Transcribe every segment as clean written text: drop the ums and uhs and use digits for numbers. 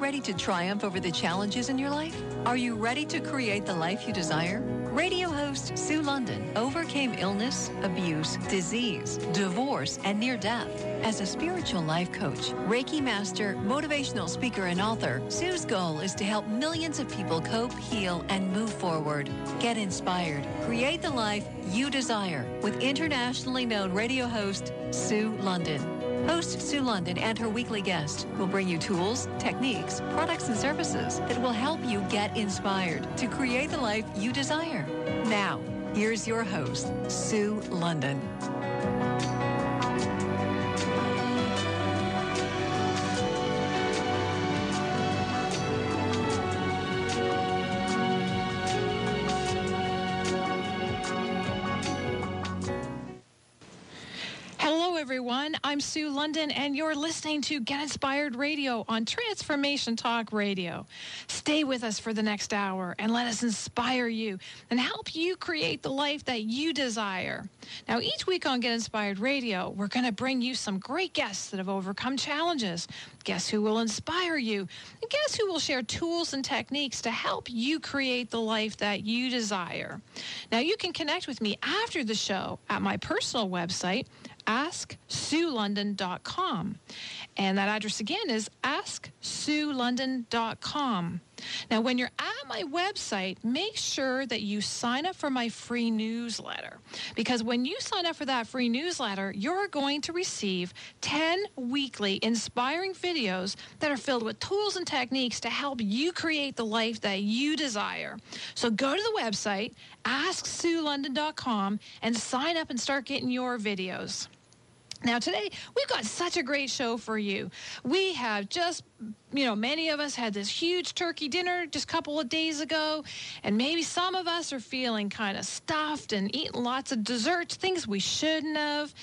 ready to triumph over the challenges in your life? Are you ready to create the life you desire? Radio host Sue London overcame illness, abuse, disease, divorce, and near death. As a spiritual life coach, Reiki master, motivational speaker, and author, Sue's goal is to help millions of people cope, heal, and move forward. Get inspired. Create the life you desire with internationally known radio host Sue London. Host Sue London and her weekly guest will bring you tools, techniques, products, and services that will help you get inspired to create the life you desire. Now, here's your host, Sue London. Everyone, I'm Sue London, and you're listening to Get Inspired Radio on Transformation Talk Radio. Stay with us for the next hour and let us inspire you and help you create the life that you desire. Now, each week on Get Inspired Radio, we're going to bring you some great guests that have overcome challenges, guests who will inspire you, and guests who will share tools and techniques to help you create the life that you desire. Now, you can connect with me after the show at my personal website, AskSueLondon.com. And that address again is AskSueLondon.com. Now, when you're at my website, make sure that you sign up for my free newsletter. Because when you sign up for that free newsletter, you're going to receive 10 weekly inspiring videos that are filled with tools and techniques to help you create the life that you desire. So go to the website, AskSueLondon.com, and sign up and start getting your videos. Now, today, we've got such a great show for you. We have just, many of us had this huge turkey dinner just a couple of days ago, and maybe some of us are feeling kind of stuffed and eating lots of desserts, things we shouldn't have.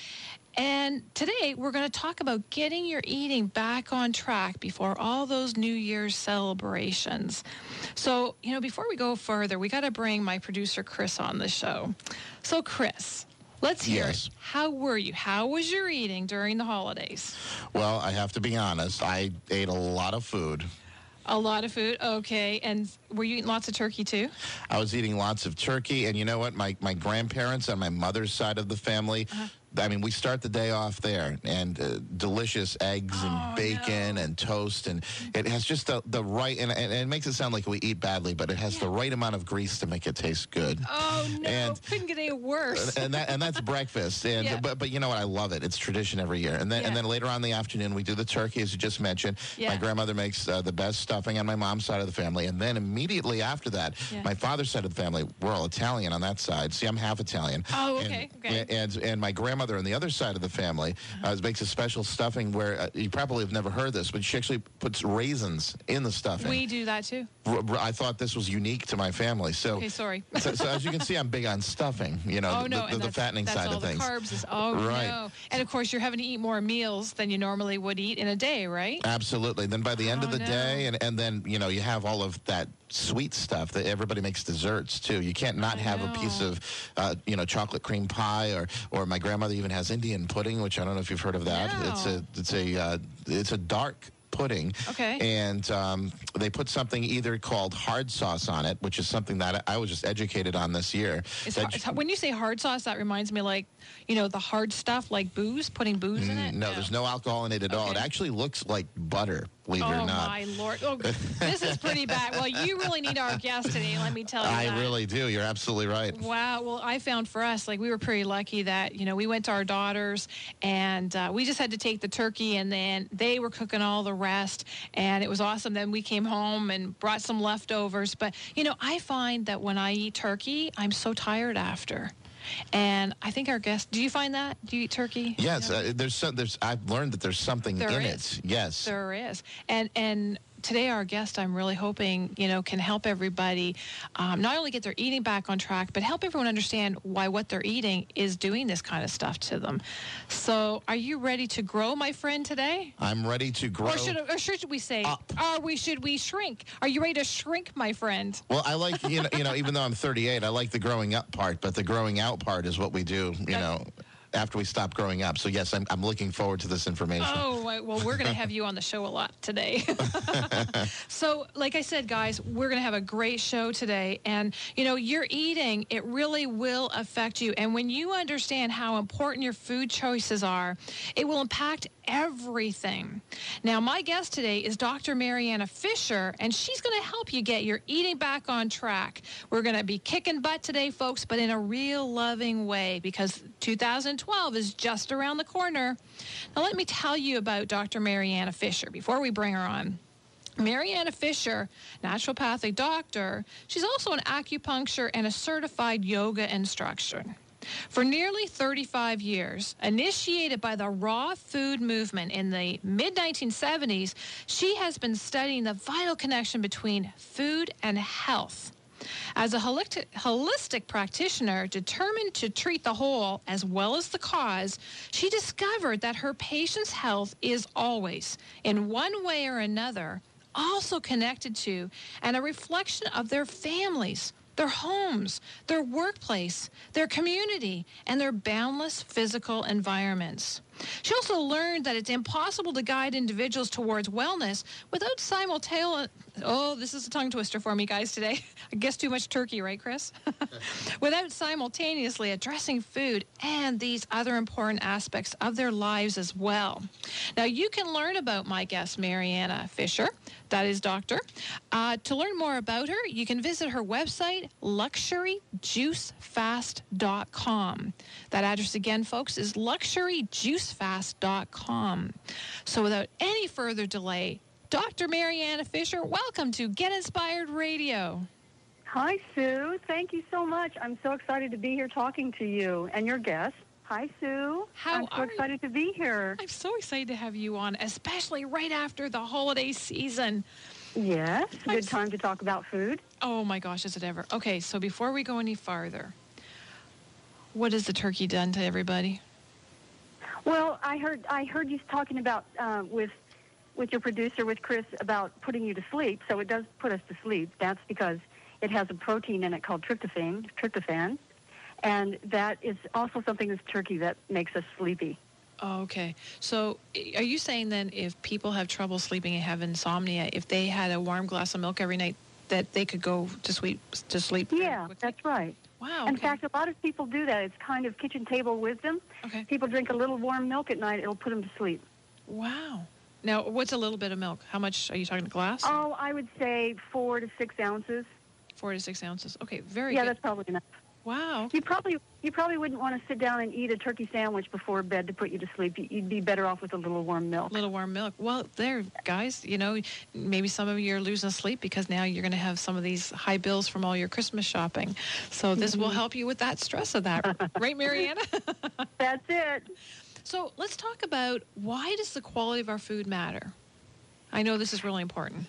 And today, we're going to talk about getting your eating back on track before all those New Year's celebrations. So, before we go further, we got to bring my producer, Chris, on the show. So, Chris, let's hear it. How were you? How was your eating during the holidays? Well, I have to be honest. I ate a lot of food. A lot of food? Okay. And were you eating lots of turkey, too? I was eating lots of turkey. And you know what? My grandparents on my mother's side of the family, we start the day off there, and delicious eggs and bacon and toast, and it has just the right, and it makes it sound like we eat badly, but it has the right amount of grease to make it taste good. Oh no, and couldn't get any worse. And that's breakfast, and but you know what? I love it. It's tradition every year. And then later on in the afternoon, we do the turkey, as you just mentioned. My grandmother makes the best stuffing on my mom's side of the family, and then immediately after that, my father's side of the family, we're all Italian on that side. See, I'm half Italian. Oh, okay. And my grandmother on the other side of the family makes a special stuffing where you probably have never heard this, but she actually puts raisins in the stuffing. We do that too. I thought this was unique to my family. So, okay, sorry. so as you can see, I'm big on stuffing. The fattening side of things. That's all the carbs. Right. No. And of course, you're having to eat more meals than you normally would eat in a day, right? Absolutely. Then by the end of the day, and then you have all of that sweet stuff that everybody makes desserts too. You can't not have a piece of chocolate cream pie, or my grandmother even has Indian pudding, which I don't know if you've heard of that. No. It's a dark pudding. Okay. And they put something either called hard sauce on it, which is something that I was just educated on this year. When you say hard sauce, that reminds me the hard stuff like booze, putting booze in it? No, there's no alcohol in it at all. It actually looks like butter, believe it or not. Oh, my Lord. Oh, this is pretty bad. Well, you really need our guest today, let me tell you that. I really do. You're absolutely right. Wow. Well, I found for us, we were pretty lucky that, we went to our daughters, and we just had to take the turkey, and then they were cooking all the rest, and it was awesome. Then we came home and brought some leftovers. But, I find that when I eat turkey, I'm so tired after. And I think our guest, do you find that? Do you eat turkey? Yes, I've learned that there's something in it. Yes. There is. And today our guest, I'm really hoping, can help everybody not only get their eating back on track, but help everyone understand why what they're eating is doing this kind of stuff to them. So are you ready to grow, my friend, today? I'm ready to grow. Or should we say, up. Should we shrink? Are you ready to shrink, my friend? Well, I like, even though I'm 38, I like the growing up part, but the growing out part is what we do, after we stop growing up. So yes, I'm looking forward to this information. Oh, well, we're going to have you on the show a lot today. So, like I said, guys, we're going to have a great show today. And, your eating, it really will affect you. And when you understand how important your food choices are, it will impact everything. Now, my guest today is Dr. Mariana Fisher, and she's going to help you get your eating back on track. We're going to be kicking butt today, folks, but in a real loving way, because 2012 is just around the corner. Now, let me tell you about Dr. Mariana Fisher before we bring her on. Mariana Fisher, naturopathic doctor, she's also an acupuncture and a certified yoga instructor. For nearly 35 years, initiated by the raw food movement in the mid-1970s, she has been studying the vital connection between food and health. As a holistic practitioner determined to treat the whole as well as the cause, she discovered that her patients' health is always, in one way or another, also connected to and a reflection of their families, their homes, their workplace, their community, and their boundless physical environments. She also learned that it's impossible to guide individuals towards wellness without this is a tongue twister for me, guys, today. I guess too much turkey, right, Chris? Without simultaneously addressing food and these other important aspects of their lives as well. Now, you can learn about my guest, Mariana Fisher, that is doctor. To learn more about her, you can visit her website, luxuryjuicefast.com. That address again, folks, is luxuryjuicefast.com. So without any further delay, Dr. Mariana Fisher, welcome to Get Inspired Radio. Hi, Sue. Thank you so much. I'm so excited to be here talking to you and your guests. Hi, Sue. I'm so excited to be here. I'm so excited to have you on, especially right after the holiday season. Yes, good time to talk about food. Oh, my gosh, is it ever. Okay, so before we go any farther, what has the turkey done to everybody? Well, I heard you talking about with your producer, with Chris, about putting you to sleep. So it does put us to sleep. That's because it has a protein in it called tryptophan, and that is also something in turkey that makes us sleepy. Oh, okay. So are you saying then if people have trouble sleeping and have insomnia, if they had a warm glass of milk every night, that they could go to sleep? Yeah, that's right. Wow. In fact, a lot of people do that. It's kind of kitchen table wisdom. Okay. People drink a little warm milk at night. It'll put them to sleep. Wow. Now, what's a little bit of milk? How much are you talking, a glass? Oh, I would say 4 to 6 ounces. 4 to 6 ounces. Okay, very good. Yeah, that's probably enough. Wow. You probably wouldn't want to sit down and eat a turkey sandwich before bed to put you to sleep. You'd be better off with a little warm milk. Little warm milk. Well, there, guys, maybe some of you are losing sleep because now you're going to have some of these high bills from all your Christmas shopping. So this will help you with that stress of that. Right, Mariana? That's it. So let's talk about, why does the quality of our food matter? I know this is really important.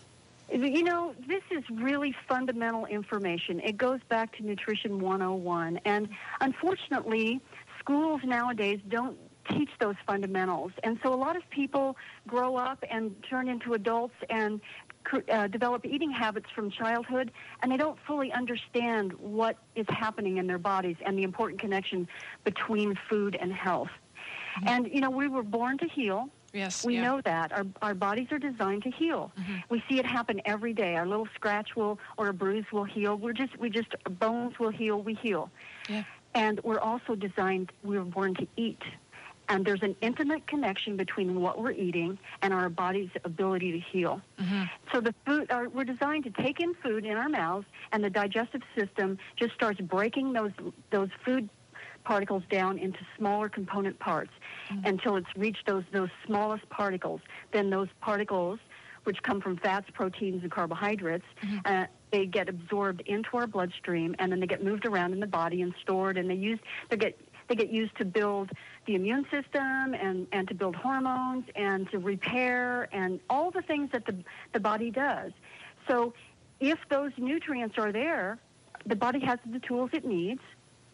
This is really fundamental information. It goes back to Nutrition 101. And unfortunately, schools nowadays don't teach those fundamentals. And so a lot of people grow up and turn into adults and develop eating habits from childhood, and they don't fully understand what is happening in their bodies and the important connection between food and health. Mm-hmm. And, we were born to heal. Yes, we know that. Our bodies are designed to heal. Mm-hmm. We see it happen every day. Our little scratch or a bruise will heal. Our bones will heal. We heal. Yeah. And we're also we were born to eat. And there's an intimate connection between what we're eating and our body's ability to heal. Mm-hmm. So we're designed to take in food in our mouths, and the digestive system just starts breaking those food particles down into smaller component parts until it's reached those smallest particles. Then those particles, which come from fats, proteins, and carbohydrates, they get absorbed into our bloodstream, and then they get moved around in the body and stored, and they get used to build the immune system and to build hormones and to repair and all the things that the body does. So if those nutrients are there, the body has the tools it needs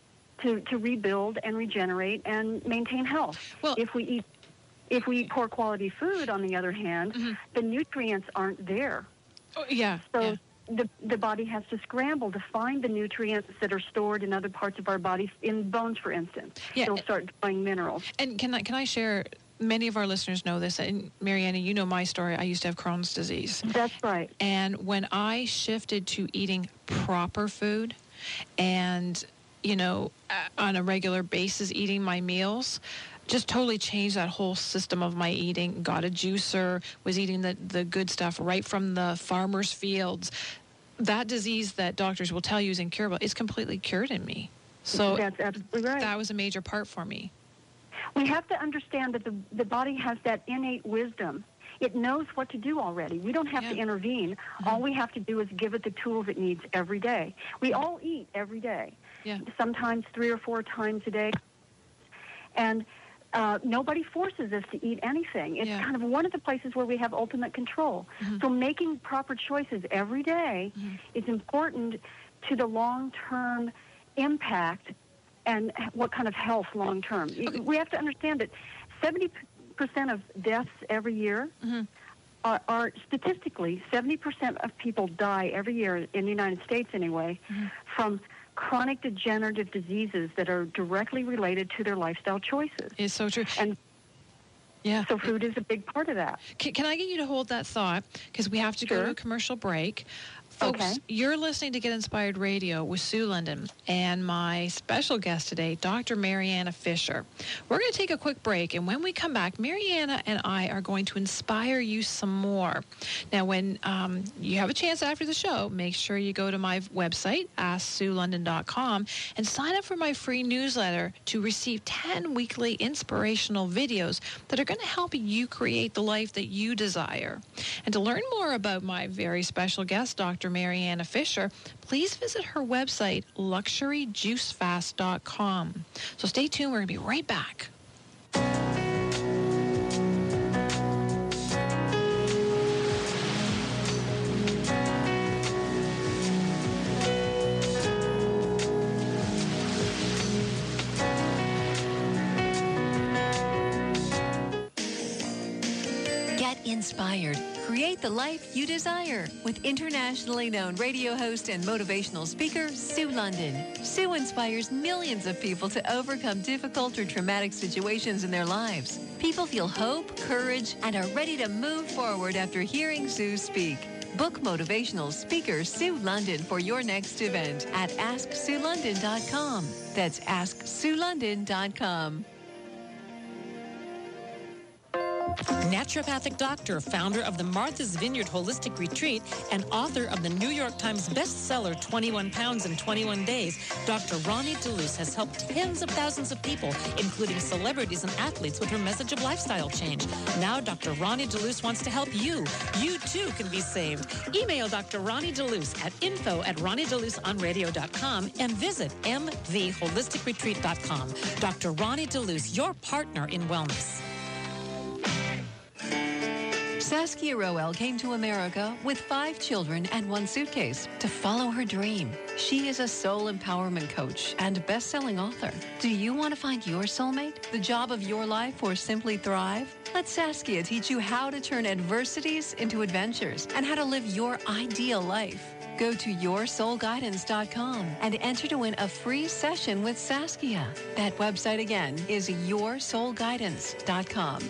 to rebuild and regenerate and maintain health. Well, if we eat poor quality food, on the other hand, the nutrients aren't there. Oh, yeah. the body has to scramble to find the nutrients that are stored in other parts of our bodies, in bones, for instance. Yeah. It'll start drawing minerals. And can I share? Many of our listeners know this, and Mariana, you know my story. I used to have Crohn's disease. That's right. And when I shifted to eating proper food and, on a regular basis eating my meals, just totally changed that whole system of my eating. Got a juicer, was eating the good stuff right from the farmer's fields. That disease that doctors will tell you is incurable is completely cured in me. So that's absolutely right. That was a major part for me. We have to understand that the body has that innate wisdom. It knows what to do already. We don't have to intervene. Mm-hmm. All we have to do is give it the tools it needs every day. We all eat every day, sometimes 3 or 4 times a day. And nobody forces us to eat anything. It's kind of one of the places where we have ultimate control. Mm-hmm. So making proper choices every day is important to the long-term impact and what kind of health long-term. Okay. We have to understand that 70% of deaths every year are statistically, 70% of people die every year in the United States anyway from chronic degenerative diseases that are directly related to their lifestyle choices. It's so true. And so food is a big part of that. Can I get you to hold that thought? Because we have to go to a commercial break. Folks, you're listening to Get Inspired Radio with Sue London and my special guest today, Dr. Mariana Fisher. We're going to take a quick break, and when we come back, Mariana and I are going to inspire you some more. Now, when you have a chance after the show, make sure you go to my website, AskSueLondon.com, and sign up for my free newsletter to receive 10 weekly inspirational videos that are going to help you create the life that you desire. And to learn more about my very special guest, Dr. Mariana Fisher, please visit her website, luxuryjuicefast.com. So stay tuned. We're going to be right back. Get inspired. Create the life you desire with internationally known radio host and motivational speaker, Sue London. Sue inspires millions of people to overcome difficult or traumatic situations in their lives. People feel hope, courage, and are ready to move forward after hearing Sue speak. Book motivational speaker Sue London for your next event at AskSueLondon.com. That's AskSueLondon.com. Naturopathic doctor, founder of the Martha's Vineyard Holistic Retreat, and author of the New York Times bestseller 21 Pounds in 21 Days, Dr. Ronnie DeLuce has helped tens of thousands of people, including celebrities and athletes, with her message of lifestyle change. Now Dr. Ronnie DeLuce wants to help you. You too can be saved. Email Dr. Ronnie DeLuce at info@RonnieDeLuceOnRadio.com and visit mvholisticretreat.com. Dr. Ronnie DeLuce, your partner in wellness. Saskia Roel came to America with 5 children and 1 suitcase to follow her dream. She is a soul empowerment coach and best-selling author. Do you want to find your soulmate, the job of your life, or simply thrive? Let Saskia teach you how to turn adversities into adventures and how to live your ideal life. Go to yoursoulguidance.com and enter to win a free session with Saskia. That website again is yoursoulguidance.com.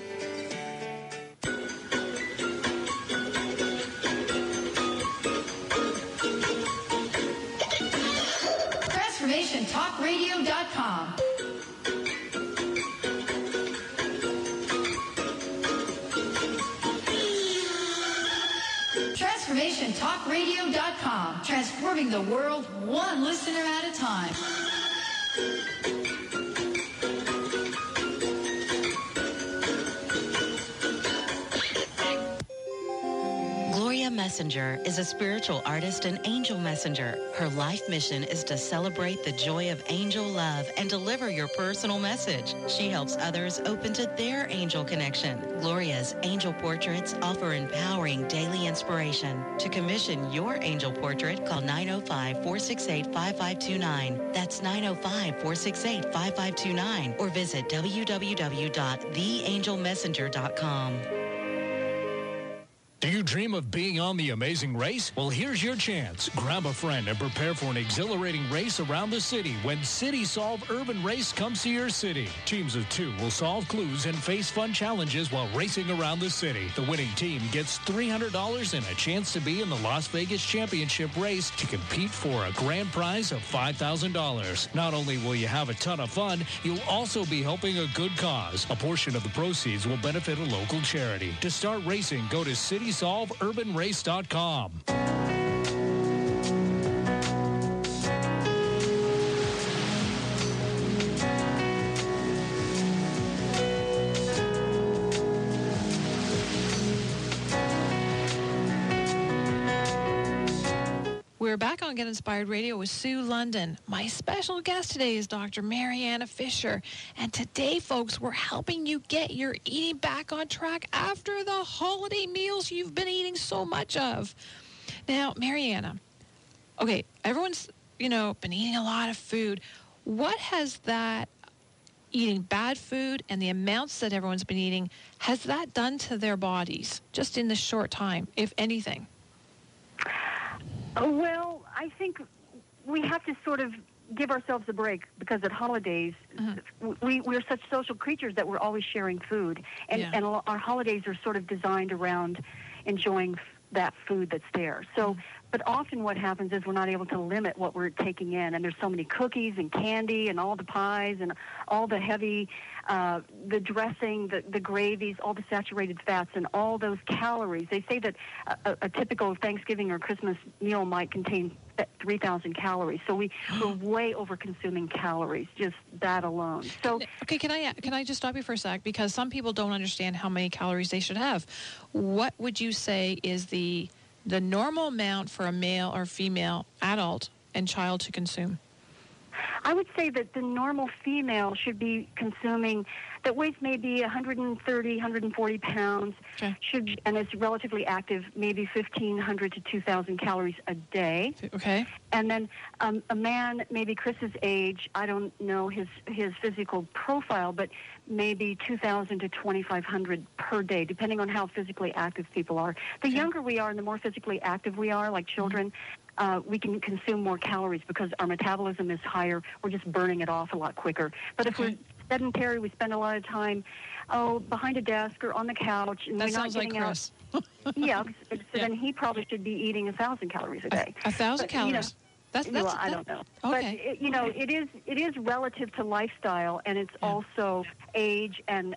TalkRadio.com. TransformationTalkRadio.com. Transforming the world one listener at a time. Gloria Messenger is a spiritual artist and angel messenger. Her life mission is to celebrate the joy of angel love and deliver your personal message. She helps others open to their angel connection. Gloria's angel portraits offer empowering daily inspiration. To commission your angel portrait, call 905-468-5529. That's 905-468-5529. Or visit www.theangelmessenger.com. Do you dream of being on the Amazing Race? Well, here's your chance. Grab a friend and prepare for an exhilarating race around the city when City Solve Urban Race comes to your city. Teams of 2 will solve clues and face fun challenges while racing around the city. The winning team gets $300 and a chance to be in the Las Vegas Championship race to compete for a grand prize of $5,000. Not only will you have a ton of fun, you'll also be helping a good cause. A portion of the proceeds will benefit a local charity. To start racing, go to CitySolveUrbanRace.com. We're back on Get Inspired Radio with Sue London. My special guest today is Dr. Mariana Fisher. And today, folks, we're helping you get your eating back on track after the holiday meals you've been eating so much of. Now, Mariana, okay, everyone's, been eating a lot of food. What has that eating bad food and the amounts that everyone's been eating, has that done to their bodies just in this short time, if anything? Well, I think we have to sort of give ourselves a break because at holidays, we're such social creatures that we're always sharing food. And our holidays are sort of designed around enjoying that food that's there. So, but often what happens is we're not able to limit what we're taking in. And there's so many cookies and candy and all the pies and all the heavy, the dressing, the gravies, all the saturated fats and all those calories. They say that a typical Thanksgiving or Christmas meal might contain 3,000 calories. So we're way over consuming calories, just that alone. So, okay, can I just stop you for a sec? Because some people don't understand how many calories they should have. What would you say is the normal amount for a male or female adult and child to consume? I would say that the normal female should be consuming, that weighs maybe 130, 140 pounds, and is relatively active, maybe 1,500 to 2,000 calories a day. Okay. And then a man, maybe Chris's age, I don't know his physical profile, but maybe 2,000 to 2,500 per day, depending on how physically active people are. The younger we are and the more physically active we are, like children, we can consume more calories because our metabolism is higher. We're just burning it off a lot quicker. But if we're sedentary, we spend a lot of time behind a desk or on the couch, and that we're not sounds like getting Chris. out. So then he probably should be eating 1,000 calories a day. 1,000 calories. I don't know. Okay. But it is relative to lifestyle, and it's also age and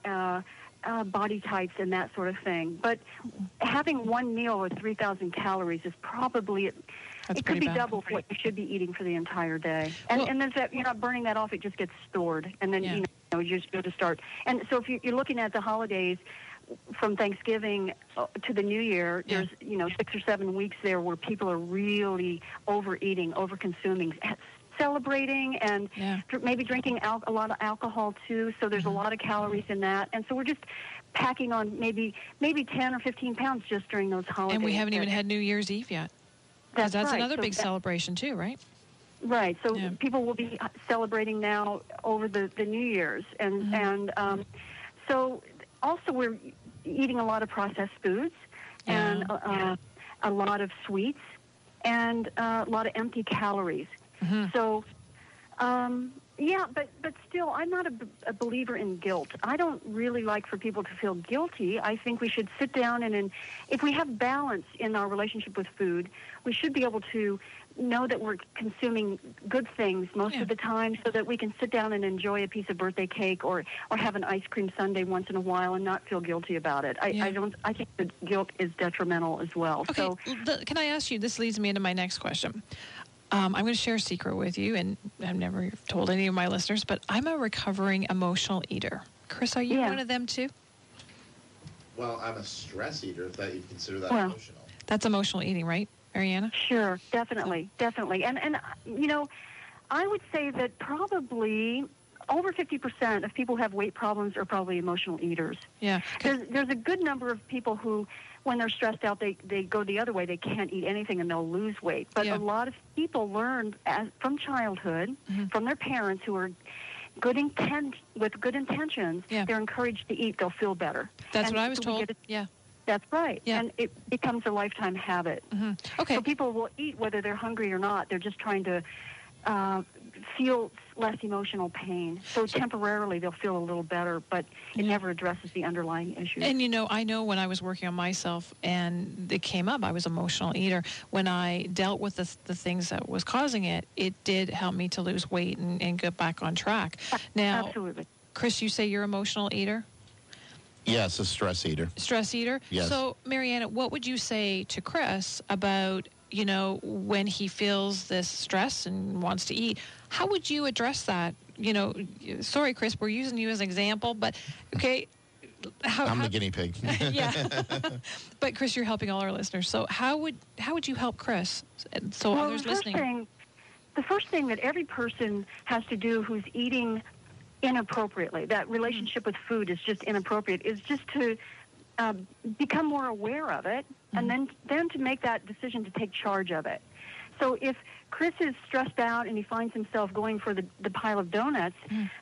body types and that sort of thing. But having one meal with 3,000 calories is probably it could be double what you should be eating for the entire day. And then you're not burning that off; it just gets stored, and then you just go to start. And so if you're looking at the holidays, from Thanksgiving to the New Year, there's 6 or 7 weeks there where people are really overeating, overconsuming, celebrating, and maybe drinking a lot of alcohol too. So there's a lot of calories in that, and so we're just packing on maybe 10 or 15 pounds just during those holidays. And we haven't even had New Year's Eve yet. That's right. Another big celebration too, right? Right. So people will be celebrating now over the New Year's, and so also we're eating a lot of processed foods and a lot of sweets and a lot of empty calories. So, but still, I'm not a believer in guilt. I don't really like for people to feel guilty. I think we should sit down and if we have balance in our relationship with food, we should be able to know that we're consuming good things most of the time so that we can sit down and enjoy a piece of birthday cake or have an ice cream sundae once in a while and not feel guilty about it. I think that guilt is detrimental as well. Okay, so can I ask you, this leads me into my next question. I'm going to share a secret with you, and I've never told any of my listeners, but I'm a recovering emotional eater. Chris, are you one of them too? Well, I'm a stress eater, if that you consider that emotional. That's emotional eating, right, Mariana? Sure, definitely. And I would say that probably over 50% of people who have weight problems are probably emotional eaters. Yeah. There's a good number of people who, when they're stressed out, they go the other way. They can't eat anything and they'll lose weight. But a lot of people learn from childhood, from their parents who are with good intentions, they're encouraged to eat. They'll feel better. That's what I was told. That's right. Yeah. And it becomes a lifetime habit. Okay. So people will eat whether they're hungry or not. They're just trying to feel less emotional pain. So temporarily they'll feel a little better, but it never addresses the underlying issue. And, I know when I was working on myself and it came up, I was an emotional eater. When I dealt with the things that was causing it, it did help me to lose weight and get back on track. Now, Absolutely. Chris, you say you're an emotional eater? Yes, a stress eater. Stress eater? Yes. So, Mariana, what would you say to Chris about, when he feels this stress and wants to eat? How would you address that? Sorry, Chris, we're using you as an example, but, okay. I'm the guinea pig. Yeah. But, Chris, you're helping all our listeners. So how would you help Chris? So others listening. The first thing that every person has to do who's eating inappropriately, that relationship with food is just inappropriate, is just to become more aware of it, and then to make that decision to take charge of it. So if Chris is stressed out and he finds himself going for the pile of donuts,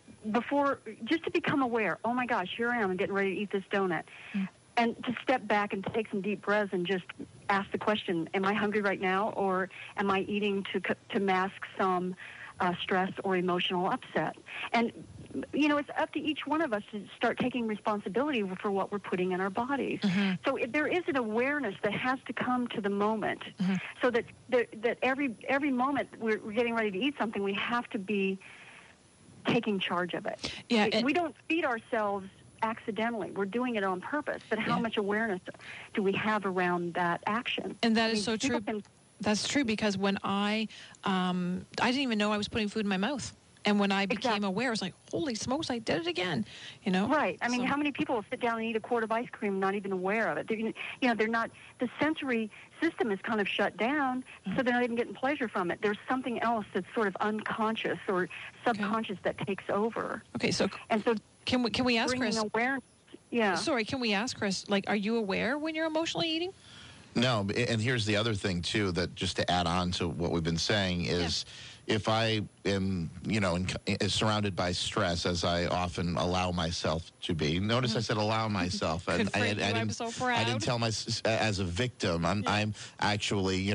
just to become aware, oh my gosh, here I am, I'm getting ready to eat this donut, and to step back and take some deep breaths and just ask the question, am I hungry right now, or am I eating to mask some stress or emotional upset? And it's up to each one of us to start taking responsibility for what we're putting in our bodies. So there is an awareness that has to come to the moment, so that every moment we're getting ready to eat something, we have to be taking charge of it. Yeah, we don't feed ourselves accidentally. We're doing it on purpose. But how much awareness do we have around that action? And that is so true. That's true, because when I didn't even know I was putting food in my mouth. And when I became aware, I was like, holy smokes, I did it again, Right. I mean, how many people will sit down and eat a quart of ice cream not even aware of it? They're not, the sensory system is kind of shut down, so they're not even getting pleasure from it. There's something else that's sort of unconscious or subconscious that takes over. Okay, so can we ask Chris? Awareness, yeah. Sorry, can we ask Chris, are you aware when you're emotionally eating? No, and here's the other thing, too, that just to add on to what we've been saying is if I am, surrounded by stress, as I often allow myself to be. Notice I said allow myself. I'm so proud. I didn't tell as a victim. I'm actually,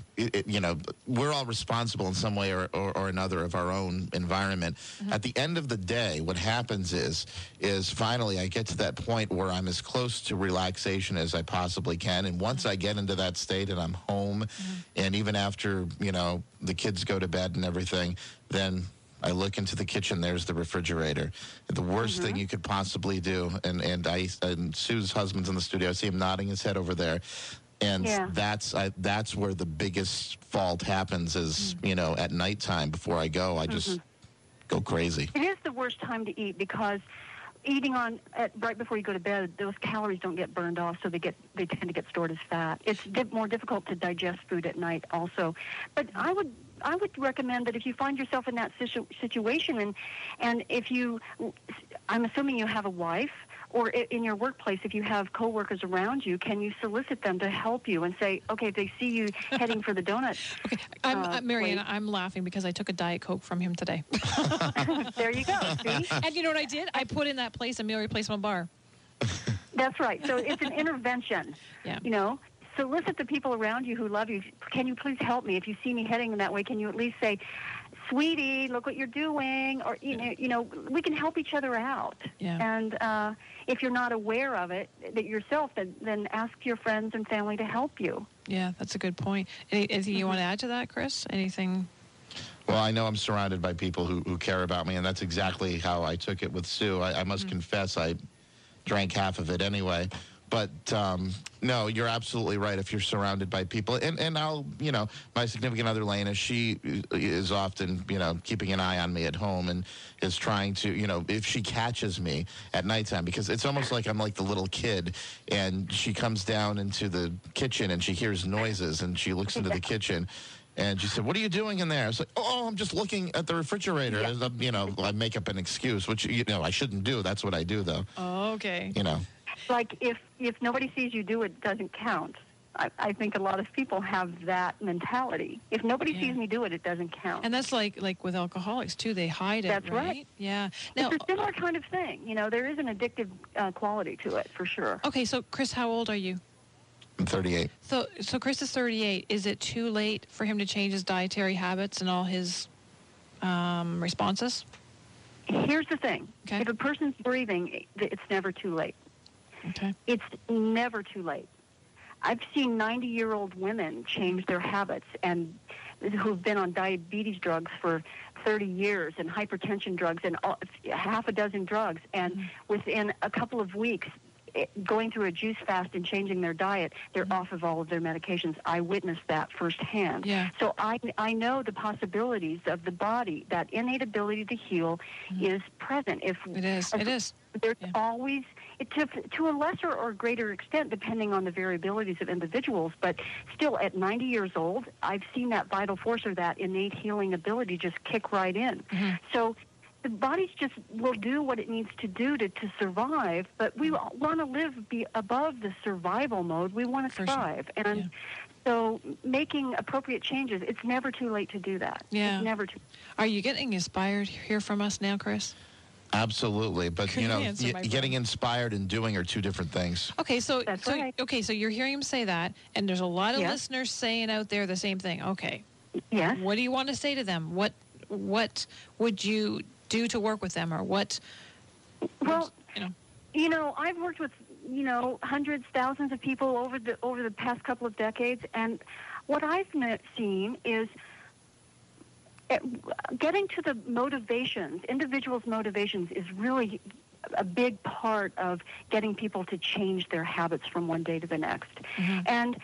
we're all responsible in some way or another of our own environment. At the end of the day, what happens is finally I get to that point where I'm as close to relaxation as I possibly can. And once I get into that state and I'm home, and even after, the kids go to bed and everything, then I look into the kitchen, there's the refrigerator. The worst thing you could possibly do, and Sue's husband's in the studio, I see him nodding his head over there, and that's where the biggest fault happens is, at nighttime before I go, I just go crazy. It is the worst time to eat because eating right before you go to bed, those calories don't get burned off, so they tend to get stored as fat. It's more difficult to digest food at night also. But I would recommend that if you find yourself in that situation, and I'm assuming you have a wife, or in your workplace, if you have coworkers around you, can you solicit them to help you and say, okay, if they see you heading for the donut? Okay, Mariana, I'm laughing because I took a Diet Coke from him today. There you go. See? And you know what I did? I put in that place a meal replacement bar. That's right. So it's an intervention. Yeah. Solicit the people around you who love you. Can you please help me? If you see me heading in that way, can you at least say, sweetie, look what you're doing? Or, we can help each other out. Yeah. And if you're not aware of it that yourself, then ask your friends and family to help you. Yeah, that's a good point. Anything you want to add to that, Chris? Anything? Well, I know I'm surrounded by people who care about me, and that's exactly how I took it with Sue. I must confess I drank half of it anyway. But, no, you're absolutely right if you're surrounded by people. And I'll, my significant other, Lena, she is often, keeping an eye on me at home and is trying to, if she catches me at nighttime, because it's almost like I'm like the little kid, and she comes down into the kitchen and she hears noises and she looks into the kitchen. And she said, what are you doing in there? I was like, I'm just looking at the refrigerator. Yeah. I make up an excuse, which, I shouldn't do. That's what I do, though. Oh, okay. Like if nobody sees you do it, doesn't count. I think a lot of people have that mentality. If nobody sees me do it, it doesn't count. And that's like with alcoholics, too. They hide it, That's right? Yeah. Now, it's a similar kind of thing. You know, there is an addictive quality to it, for sure. okay, so, Chris, how old are you? I'm 38. So Chris is 38. Is it too late for him to change his dietary habits and all his responses? Here's the thing. Okay. If a person's breathing, it's never too late. Okay. It's never too late. I've seen 90-year-old women change their habits and who've been on diabetes drugs for 30 years and hypertension drugs and half a dozen drugs. And within a couple of weeks, going through a juice fast and changing their diet, they're off of all of their medications. I witnessed that firsthand. Yeah. So I know the possibilities of the body. That innate ability to heal is present. It is. There's always, to a lesser or greater extent, depending on the variabilities of individuals, but still at 90 years old, I've seen that vital force or that innate healing ability just kick right in. So the body just will do what it needs to do to survive, but we want to be above the survival mode. We want to thrive. Sure. And so making appropriate changes, it's never too late to do that. Yeah. It's never too late. Are you getting inspired here from us now, Chris? Absolutely, but getting inspired and doing are two different things. Okay, so That's right. Okay, so you're hearing him say that, and there's a lot of listeners saying out there the same thing. Okay, yes. What do you want to say to them? What would you do to work with them, or what? Well, I've worked with hundreds, thousands of people over the past couple of decades, and what I've seen is getting to the motivations, individuals' motivations, is really a big part of getting people to change their habits from one day to the next. And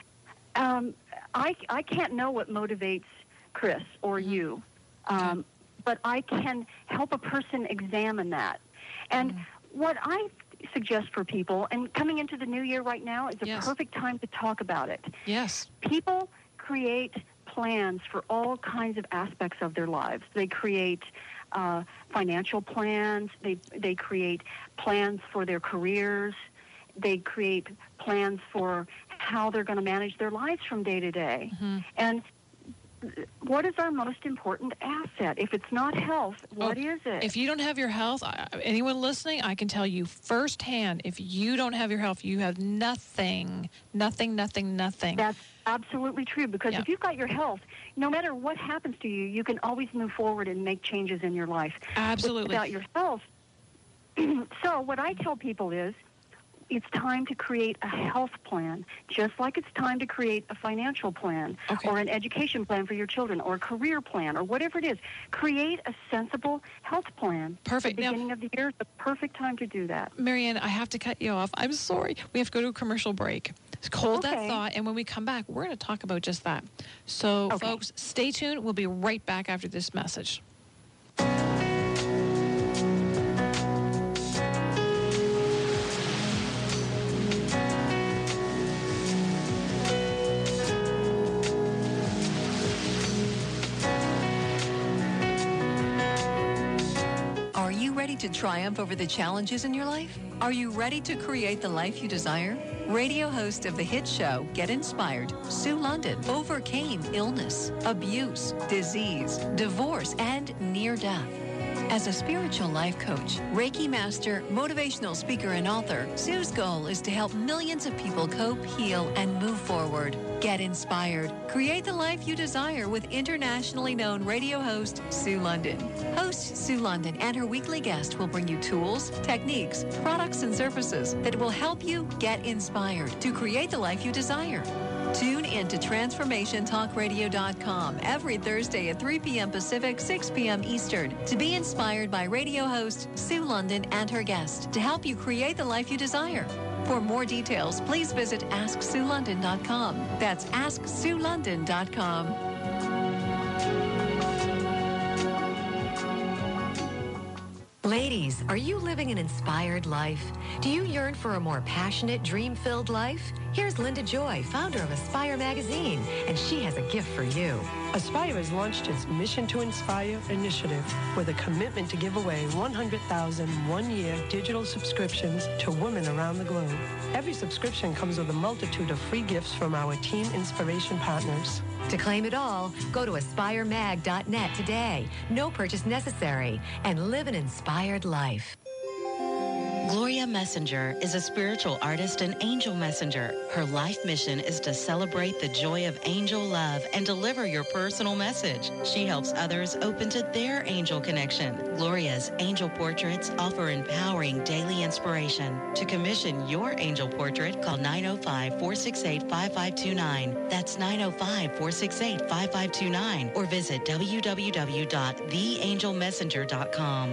I can't know what motivates Chris or you, but I can help a person examine that. And what I suggest for people, and coming into the new year right now, is a perfect time to talk about it. Yes. People create plans for all kinds of aspects of their lives. They create financial plans. They create plans for their careers. They create plans for how they're going to manage their lives from day to day. And what is our most important asset? If it's not health, what is it? If you don't have your health, anyone listening, I can tell you firsthand, if you don't have your health, you have nothing. That's absolutely true, because if you've got your health, no matter what happens to you, you can always move forward and make changes in your life. Absolutely. Without your health. So what I tell people is, it's time to create a health plan, just like it's time to create a financial plan or an education plan for your children or a career plan or whatever it is. Create a sensible health plan. Perfect. The beginning of the year is the perfect time to do that. Marianne, I have to cut you off. I'm sorry. We have to go to a commercial break. Hold that thought, and when we come back, we're going to talk about just that. So, folks, stay tuned. We'll be right back after this message. Are you ready to triumph over the challenges in your life? Are you ready to create the life you desire? Radio host of the hit show Get Inspired, Sue London, overcame illness, abuse, disease, divorce, and near death. As a spiritual life coach, Reiki master, motivational speaker, and author, Sue's goal is to help millions of people cope, heal, and move forward. Get inspired. Create the life you desire with internationally known radio host Sue London. Host Sue London and her weekly guest will bring you tools, techniques, products, and services that will help you get inspired to create the life you desire. Tune in to TransformationTalkRadio.com every Thursday at 3 p.m. Pacific, 6 p.m. Eastern to be inspired by radio host Sue London and her guest to help you create the life you desire. For more details, please visit AskSueLondon.com. That's AskSueLondon.com. Ladies, are you living an inspired life? Do you yearn for a more passionate, dream-filled life? Here's Linda Joy, founder of Aspire Magazine, and she has a gift for you. Aspire has launched its Mission to Inspire initiative with a commitment to give away 100,000 one-year digital subscriptions to women around the globe. Every subscription comes with a multitude of free gifts from our Team Inspiration partners. To claim it all, go to aspiremag.net today. No purchase necessary, and live an inspired life. Gloria Messenger is a spiritual artist and angel messenger. Her life mission is to celebrate the joy of angel love and deliver your personal message. She helps others open to their angel connection. Gloria's angel portraits offer empowering daily inspiration. To commission your angel portrait, call 905-468-5529. That's 905-468-5529, or visit www.theangelmessenger.com.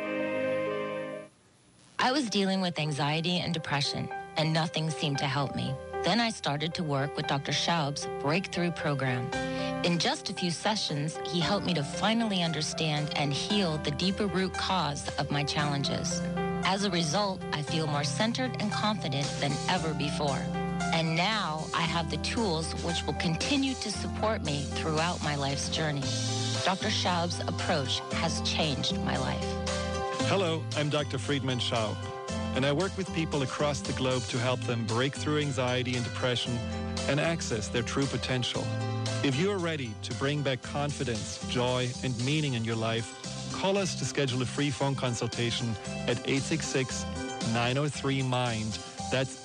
I was dealing with anxiety and depression, and nothing seemed to help me. Then I started to work with Dr. Schaub's Breakthrough Program. In just a few sessions, he helped me to finally understand and heal the deeper root cause of my challenges. As a result, I feel more centered and confident than ever before. And now I have the tools which will continue to support me throughout my life's journey. Dr. Schaub's approach has changed my life. Hello, I'm Dr. Friedman Schaub, and I work with people across the globe to help them break through anxiety and depression and access their true potential. If you are ready to bring back confidence, joy, and meaning in your life, call us to schedule a free phone consultation at 866-903-MIND. That's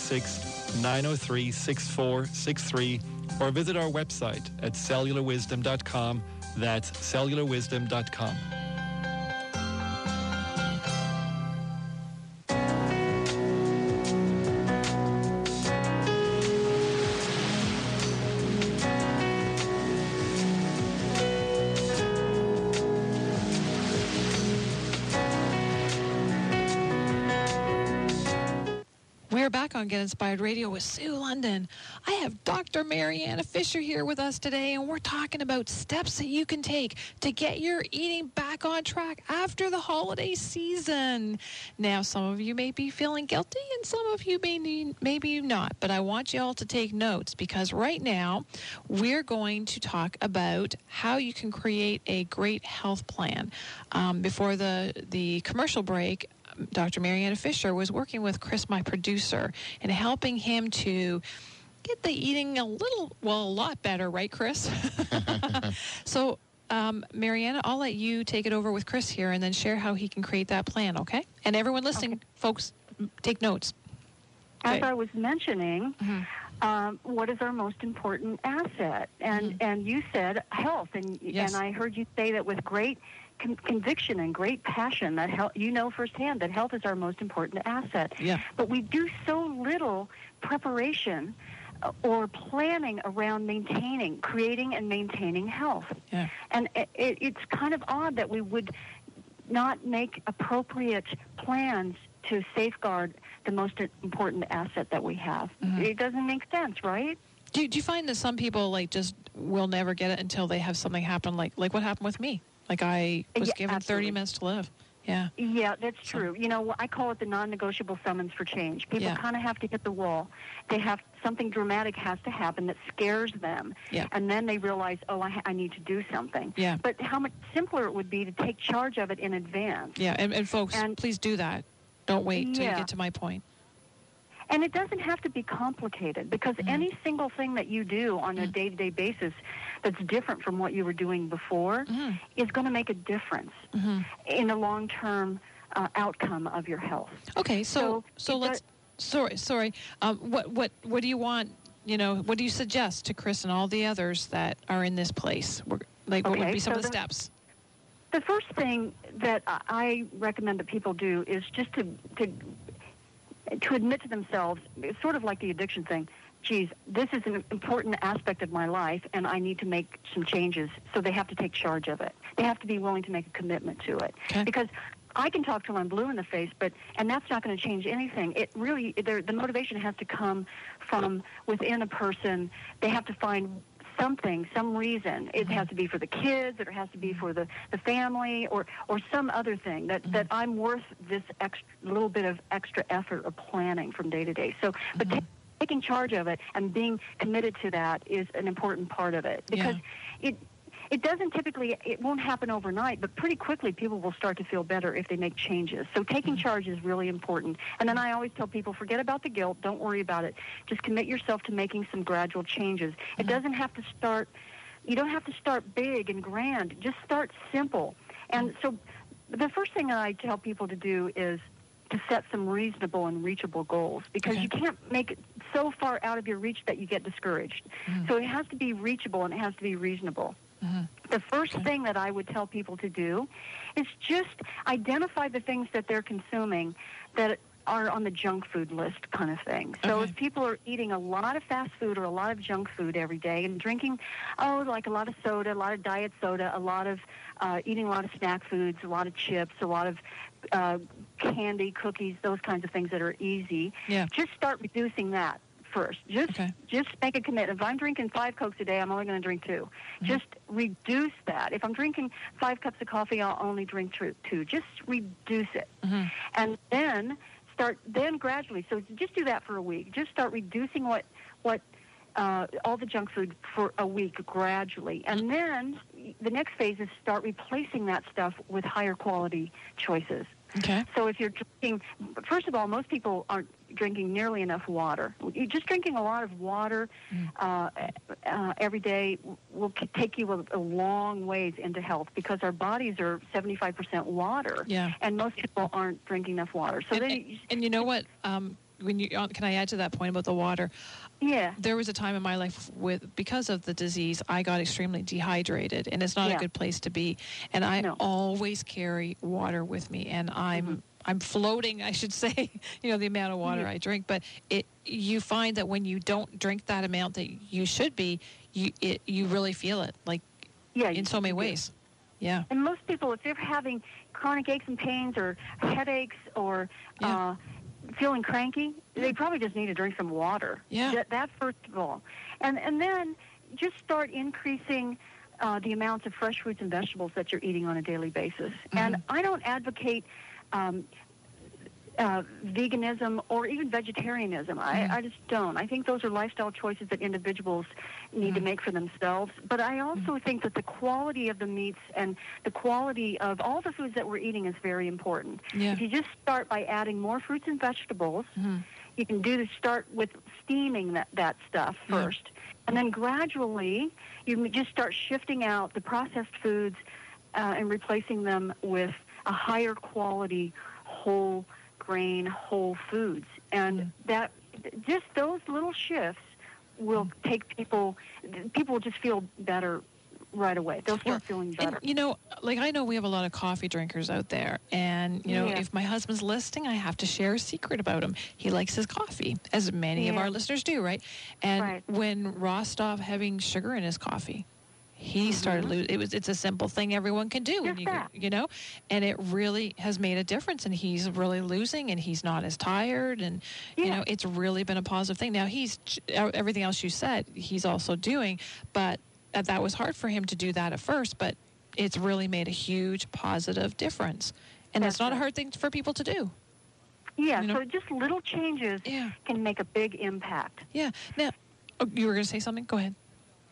866-903-6463, or visit our website at cellularwisdom.com. That's cellularwisdom.com. We're back on Get Inspired Radio with Sue London. I have Dr. Mariana Fisher here with us today, and we're talking about steps that you can take to get your eating back on track after the holiday season. Now, some of you may be feeling guilty, and some of you maybe not, but I want you all to take notes, because right now we're going to talk about how you can create a great health plan. Before the commercial break, Dr. Mariana Fisher was working with Chris, my producer, and helping him to get the eating a lot better, right, Chris? So, Mariana, I'll let you take it over with Chris here and then share how he can create that plan, okay? And everyone listening, folks, take notes. As I was mentioning, what is our most important asset? And you said health, and I heard you say that with great conviction and great passion, that you know firsthand that health is our most important asset. Yeah. But we do so little preparation or planning around creating and maintaining health. Yeah. And it's kind of odd that we would not make appropriate plans to safeguard the most important asset that we have. It doesn't make sense, right? Do you find that some people just will never get it until they have something happen, like what happened with me? Like I was given absolutely. 30 minutes to live. Yeah. Yeah, that's true. You know, I call it the non-negotiable summons for change. People kind of have to hit the wall. Something dramatic has to happen that scares them. Yeah. And then they realize, I need to do something. Yeah. But how much simpler it would be to take charge of it in advance. Yeah, and folks, please do that. Don't wait till you get to my point. And it doesn't have to be complicated, because any single thing that you do on a day-to-day basis that's different from what you were doing before is going to make a difference in the long-term outcome of your health. Okay, so let's. Sorry. What do you want? What do you suggest to Chris and all the others that are in this place? What would be some of the steps? The first thing that I recommend that people do is just to admit to themselves, it's sort of like the addiction thing. Geez, this is an important aspect of my life, and I need to make some changes. So they have to take charge of it. They have to be willing to make a commitment to it. Okay. Because I can talk till I'm blue in the face, and that's not going to change anything. It really, the motivation has to come from within a person. They have to find some reason. It has to be for the kids, or it has to be for the family, or some other thing that I'm worth this little bit of extra effort or planning from day to day. So, but take taking charge of it and being committed to that is an important part of it, because it doesn't typically, it won't happen overnight, but pretty quickly people will start to feel better if they make changes. So taking charge is really important. And then I always tell people, forget about the guilt. Don't worry about it. Just commit yourself to making some gradual changes. It doesn't have to start, you don't have to start big and grand. Just start simple. And so the first thing I tell people to do is to set some reasonable and reachable goals, because you can't make it so far out of your reach that you get discouraged. So it has to be reachable and it has to be reasonable. The first thing that I would tell people to do is just identify the things that they're consuming that are on the junk food list kind of thing. So if people are eating a lot of fast food or a lot of junk food every day and drinking, like a lot of soda, a lot of diet soda, a lot of eating a lot of snack foods, a lot of chips, a lot of candy, cookies, those kinds of things that are easy, just start reducing that first. Just make a commitment. If I'm drinking 5 Cokes a day, I'm only going to drink 2. Just reduce that. If I'm drinking 5 cups of coffee, I'll only drink 2. Just reduce it. And then gradually. So just do that for a week. Just start reducing what all the junk food for a week gradually. And then the next phase is start replacing that stuff with higher quality choices. So if you're drinking, first of all, most people aren't drinking nearly enough water. Just drinking a lot of water every day will take you a long ways into health, because our bodies are 75% water, and most people aren't drinking enough water. So and you know what? Can I add to that point about the water? Yeah. There was a time in my life because of the disease, I got extremely dehydrated, and it's not a good place to be. And I always carry water with me, and I'm floating, I should say, the amount of water I drink. But you find that when you don't drink that amount that you should be, you really feel it, like in so many ways. Yeah. And most people, if they're having chronic aches and pains or headaches or feeling cranky, they probably just need to drink some water. That first of all. And then just start increasing the amounts of fresh fruits and vegetables that you're eating on a daily basis. And I don't advocate veganism or even vegetarianism. I just don't. I think those are lifestyle choices that individuals need to make for themselves. But I also think that the quality of the meats and the quality of all the foods that we're eating is very important. If you just start by adding more fruits and vegetables, you can start with steaming that stuff first. And then gradually, you just start shifting out the processed foods and replacing them with a higher quality whole grain, whole foods. And that, just those little shifts will take people will just feel better right away. They'll start feeling better. And, I know we have a lot of coffee drinkers out there. And, if my husband's listening, I have to share a secret about him. He likes his coffee, as many of our listeners do, right? And when Ross stopped having sugar in his coffee, he started losing. It's a simple thing everyone can do, and it really has made a difference. And he's really losing, and he's not as tired, and it's really been a positive thing. Now he's everything else you said, he's also doing, but that was hard for him to do that at first. But it's really made a huge positive difference, and that's not a hard thing for people to do. So just little changes can make a big impact. Now, you were going to say something? Go ahead.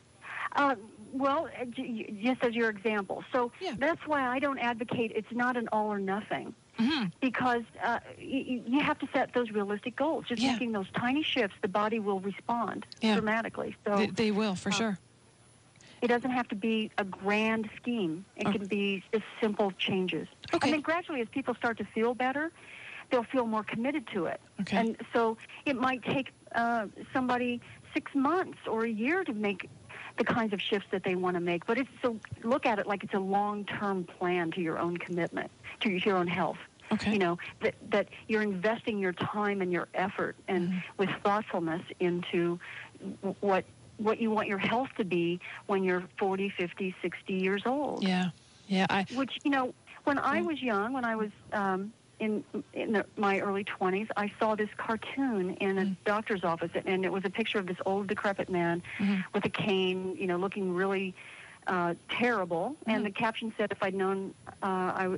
Well, just as your example. So that's why I don't advocate it's not an all or nothing. Because you have to set those realistic goals. Just making those tiny shifts, the body will respond dramatically. So they will, for sure. It doesn't have to be a grand scheme. It can be just simple changes. And then gradually, as people start to feel better, they'll feel more committed to it. And so it might take somebody 6 months or a year to make the kinds of shifts that they want to make. But look at it like it's a long-term plan to your own commitment, to your own health. That you're investing your time and your effort and with thoughtfulness into what you want your health to be when you're 40, 50, 60 years old. Which, when I was young, when I was in my early 20s, I saw this cartoon in a doctor's office, and it was a picture of this old, decrepit man with a cane, looking really terrible. And the caption said, "If I'd known I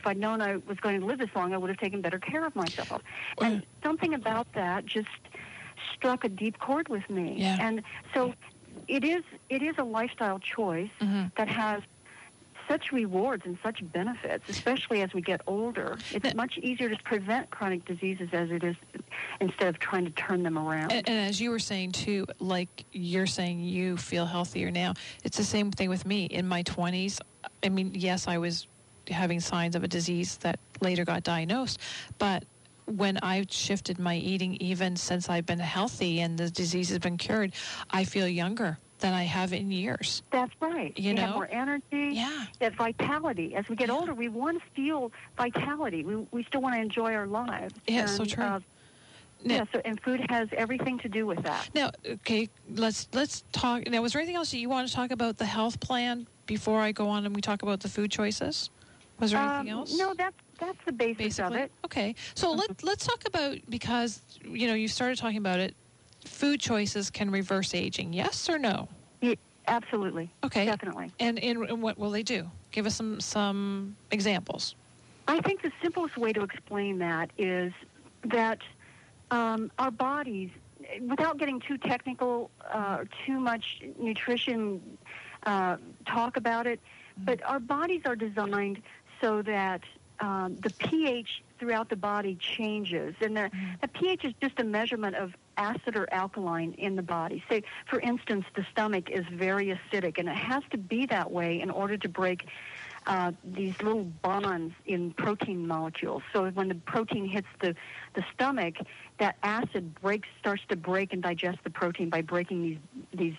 was going to live this long, I would have taken better care of myself." And something about that just struck a deep chord with me. Yeah. And so it is a lifestyle choice that has such rewards and such benefits, especially as we get older. It's much easier to prevent chronic diseases as it is instead of trying to turn them around. And as you were saying, too, like you're saying you feel healthier now, it's the same thing with me. In my 20s, I mean, yes, I was having signs of a disease that later got diagnosed, but when I shifted my eating, even since I've been healthy and the disease has been cured, I feel younger than I have in years. That's right. You know? Have more energy. Yeah. That vitality. As we get older, we want to feel vitality. We still want to enjoy our lives. Yeah, so true. And food has everything to do with that. Now, okay, let's talk. Now, was there anything else that you want to talk about the health plan before I go on and we talk about the food choices? Was there anything else? No, that's the basis of it. Okay, so let's talk about, because you started talking about it. Food choices can reverse aging. Yes or no? Yeah, absolutely. Okay, definitely. And what will they do? Give us some examples. I think the simplest way to explain that is that our bodies, without getting too technical, too much nutrition talk about it, but our bodies are designed so that the pH throughout the body changes. And the pH is just a measurement of acid or alkaline in the body. Say, for instance, the stomach is very acidic, and it has to be that way in order to break these little bonds in protein molecules. So when the protein hits the stomach, that acid starts to break and digest the protein by breaking these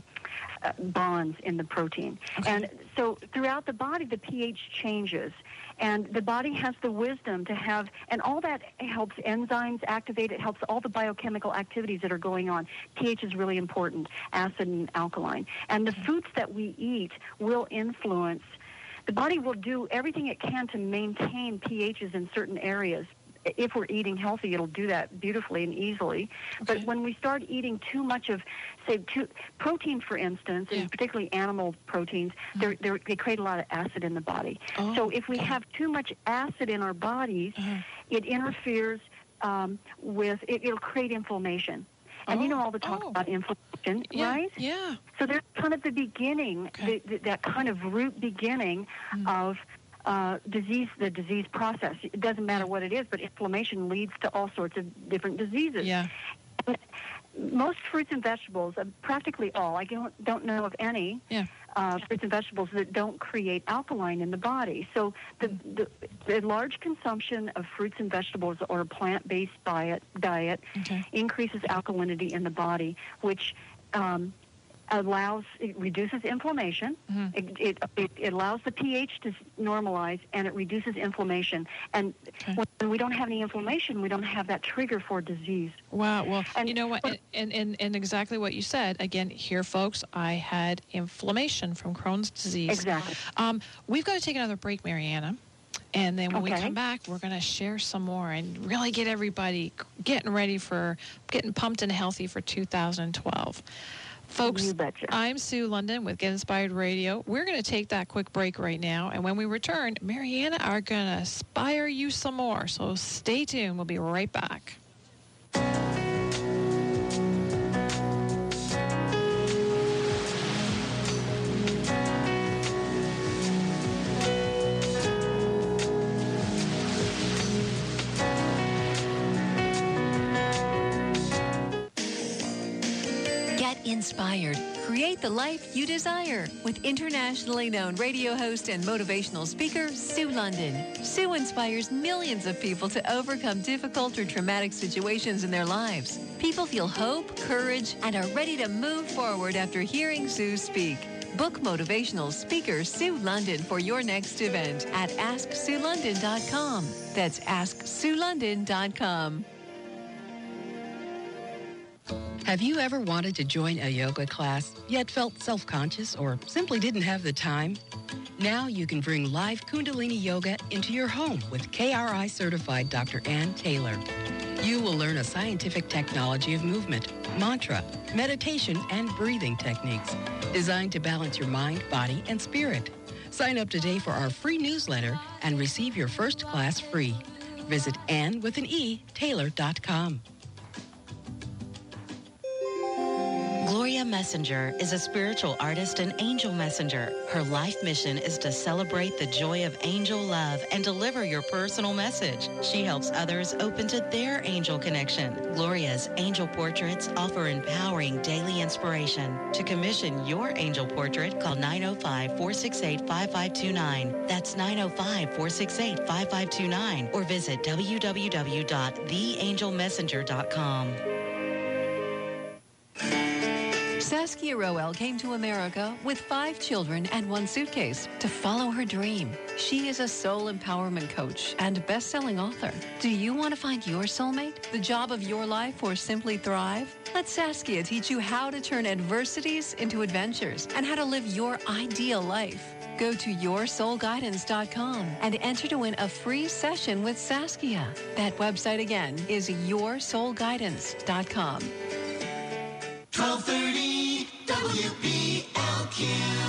bonds in the protein. Okay. And so throughout the body, the pH changes. And the body has the wisdom to have, and all that helps enzymes activate. It helps all the biochemical activities that are going on. pH is really important, acid and alkaline. And the foods that we eat will influence. The body will do everything it can to maintain pHs in certain areas. If we're eating healthy, it'll do that beautifully and easily. Okay. But when we start eating too much of, say, protein, for instance, and particularly animal proteins, they create a lot of acid in the body. Oh, so if we have too much acid in our bodies, it interferes with, it'll create inflammation. And you know all the talk about inflammation, right? Yeah. So there's kind of the beginning, that kind of root beginning of the disease process. It doesn't matter what it is, but inflammation leads to all sorts of different diseases. Yeah. Most fruits and vegetables, practically all, I don't know of any fruits and vegetables that don't create alkaline in the body. So the large consumption of fruits and vegetables or a plant-based diet increases alkalinity in the body, which it reduces inflammation. It allows the pH to normalize, and it reduces inflammation. And when we don't have any inflammation, we don't have that trigger for disease. Wow. Well, and you know what? And exactly what you said. Again, here, folks, I had inflammation from Crohn's disease. Exactly. We've got to take another break, Mariana. And then when we come back, we're going to share some more and really get everybody getting pumped and healthy for 2012. Folks, I'm Sue London with Get Inspired Radio. We're going to take that quick break right now. And when we return, Mariana are going to inspire you some more. So stay tuned. We'll be right back. Inspired. Create the life you desire with internationally known radio host and motivational speaker, Sue London. Sue inspires millions of people to overcome difficult or traumatic situations in their lives. People feel hope, courage, and are ready to move forward after hearing Sue speak. Book motivational speaker Sue London for your next event at AskSueLondon.com. That's AskSueLondon.com. Have you ever wanted to join a yoga class, yet felt self-conscious or simply didn't have the time? Now you can bring live Kundalini Yoga into your home with KRI-certified Dr. Ann Taylor. You will learn a scientific technology of movement, mantra, meditation, and breathing techniques designed to balance your mind, body, and spirit. Sign up today for our free newsletter and receive your first class free. Visit AnnWithAnE Taylor.com. Gloria Messenger is a spiritual artist and angel messenger. Her life mission is to celebrate the joy of angel love and deliver your personal message. She helps others open to their angel connection. Gloria's angel portraits offer empowering daily inspiration. To commission your angel portrait, call 905-468-5529. That's 905-468-5529. Or visit www.theangelmessenger.com. Saskia Rowell came to America with 5 children and 1 suitcase to follow her dream. She is a soul empowerment coach and best-selling author. Do you want to find your soulmate, the job of your life, or simply thrive? Let Saskia teach you how to turn adversities into adventures and how to live your ideal life. Go to yoursoulguidance.com and enter to win a free session with Saskia. That website again is yoursoulguidance.com. 1230 WBLQ.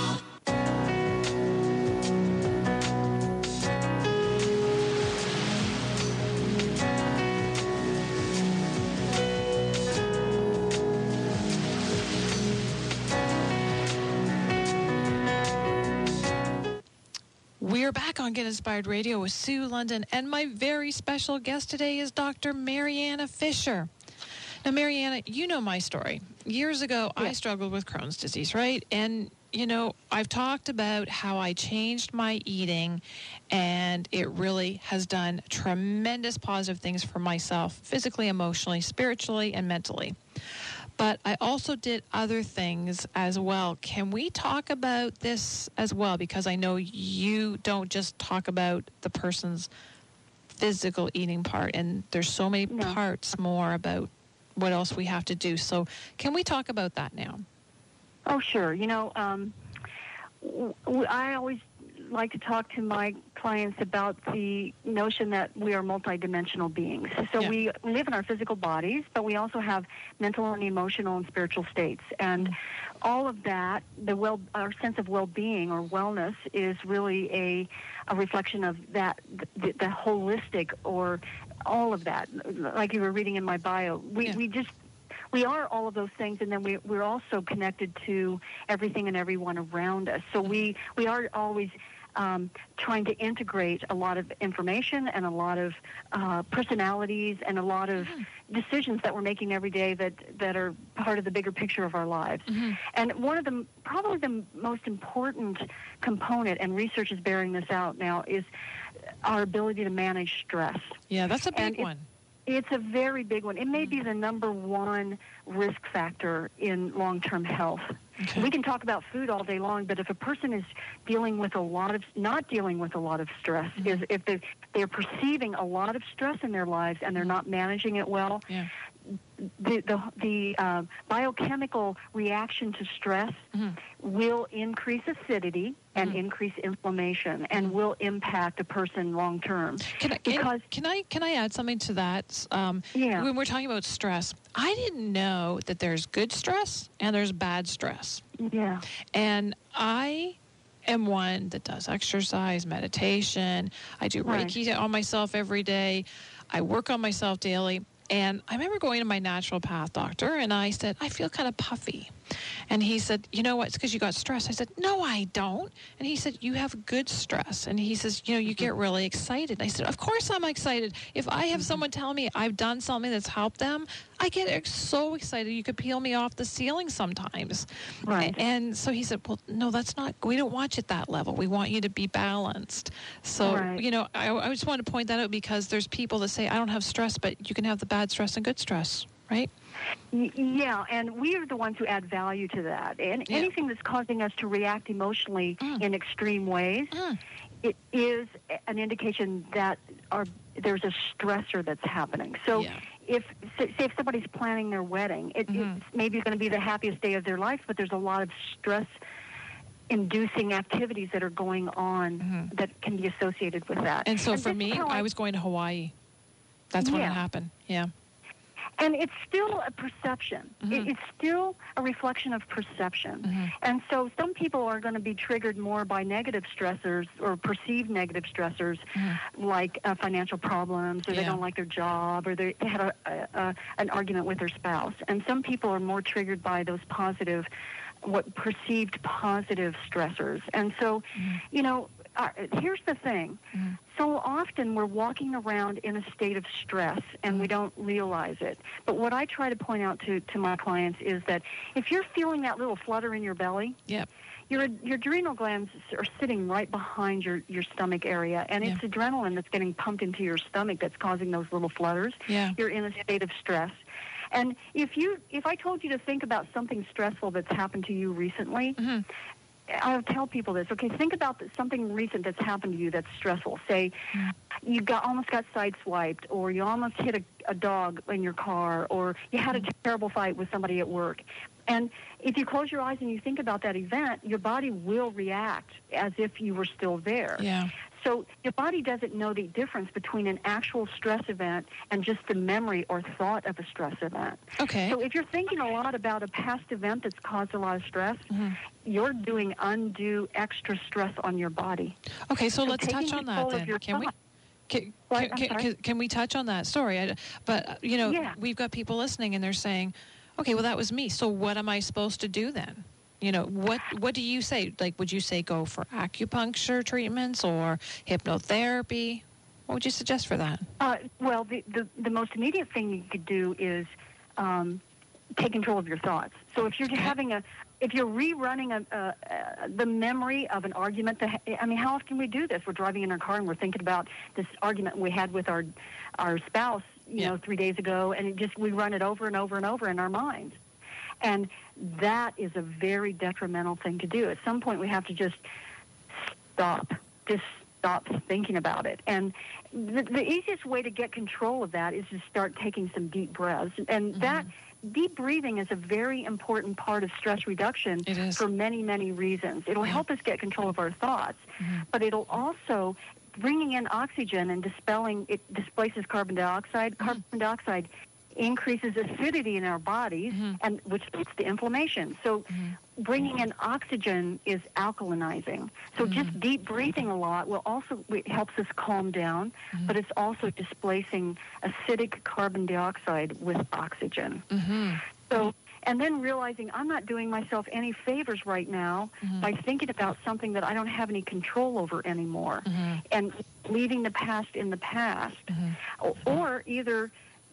We're back on Get Inspired Radio with Sue London, and my very special guest today is Dr. Mariana Fisher. Now, Mariana, you know my story. Years ago, I struggled with Crohn's disease, right? And, you know, I've talked about how I changed my eating, and it really has done tremendous positive things for myself, physically, emotionally, spiritually, and mentally. But I also did other things as well. Can we talk about this as well? Because I know you don't just talk about the person's physical eating part, and there's so many parts more about what else we have to do. So can we talk about that now? Oh, sure. You know, I always like to talk to my clients about the notion that we are multidimensional beings. So we live in our physical bodies, but we also have mental and emotional and spiritual states. And all of that, our sense of well-being or wellness is really a reflection of that, the holistic, or all of that. Like you were reading in my bio, we are all of those things, and then we're also connected to everything and everyone around us. So we are always trying to integrate a lot of information and a lot of personalities and a lot of decisions that we're making every day that are part of the bigger picture of our lives. And one of the, probably the most important component, and research is bearing this out now, is our ability to manage stress. Yeah, that's a big one. It's a very big one. It may be the number one risk factor in long-term health. Okay. We can talk about food all day long, but if a person is dealing with not dealing with a lot of stress, if they're perceiving a lot of stress in their lives and they're not managing it well, the biochemical reaction to stress will increase acidity and increase inflammation, and will impact a person long term. Can I add something to that? When we're talking about stress, I didn't know that there's good stress and there's bad stress. Yeah. And I am one that does exercise, meditation. I do Reiki on myself every day. I work on myself daily. And I remember going to my naturopath doctor, and I said, I feel kind of puffy. And he said, you know what, it's because you got stressed. I said, no, I don't. And he said, you have good stress. And he says, you know, you get really excited. And I said, of course I'm excited. If I have someone tell me I've done something that's helped them, I get so excited. You could peel me off the ceiling sometimes. Right. And so he said, well, no, we don't want you at that level. We want you to be balanced. So, you know, I just want to point that out, because there's people that say, I don't have stress, but you can have the bad stress and good stress, right? Yeah, and we are the ones who add value to that. And anything that's causing us to react emotionally in extreme ways, it is an indication that there's a stressor that's happening. So if somebody's planning their wedding, it's maybe going to be the happiest day of their life, but there's a lot of stress-inducing activities that are going on that can be associated with that. And so for me, I was going to Hawaii. That's when it happened. Yeah. And it's still a perception. It's still a reflection of perception. And so some people are going to be triggered more by negative stressors or perceived negative stressors, like financial problems, or they don't like their job, or they had an argument with their spouse. And some people are more triggered by those positive, what perceived positive stressors. And so, you know, here's the thing. So often we're walking around in a state of stress and we don't realize it. But what I try to point out to my clients is that if you're feeling that little flutter in your belly, your adrenal glands are sitting right behind your stomach area, and it's adrenaline that's getting pumped into your stomach that's causing those little flutters. You're in a state of stress. And if I told you to think about something stressful that's happened to you recently, I'll tell people this. Okay, think about something recent that's happened to you that's stressful. Say you almost got sideswiped, or you almost hit a dog in your car, or you had a terrible fight with somebody at work. And if you close your eyes and you think about that event, your body will react as if you were still there. So your body doesn't know the difference between an actual stress event and just the memory or thought of a stress event. So if you're thinking a lot about a past event that's caused a lot of stress, you're doing undue extra stress on your body. Okay, so let's touch on that then. Can we? Can we touch on that? Sorry, but you know, we've got people listening and they're saying, okay, well, that was me. So what am I supposed to do then? You know, what do you say? Like, would you say go for acupuncture treatments or hypnotherapy? What would you suggest for that? Well, the most immediate thing you could do is take control of your thoughts. So if you're if you're rerunning the memory of an argument, I mean, how often we do this? We're driving in our car and we're thinking about this argument we had with our spouse, you know, 3 days ago, and we run it over and over and over in our minds. And that is a very detrimental thing to do. At some point, we have to just stop thinking about it. And the easiest way to get control of that is to start taking some deep breaths. And that deep breathing is a very important part of stress reduction for many, many reasons. It'll help us get control of our thoughts, but it'll also, bringing in oxygen and it displaces carbon dioxide. Carbon dioxide increases acidity in our bodies, and which leads to inflammation. So bringing in oxygen is alkalinizing. So just deep breathing a lot it helps us calm down, but it's also displacing acidic carbon dioxide with oxygen. So, and then realizing I'm not doing myself any favors right now by thinking about something that I don't have any control over anymore, and leaving the past in the past, or either.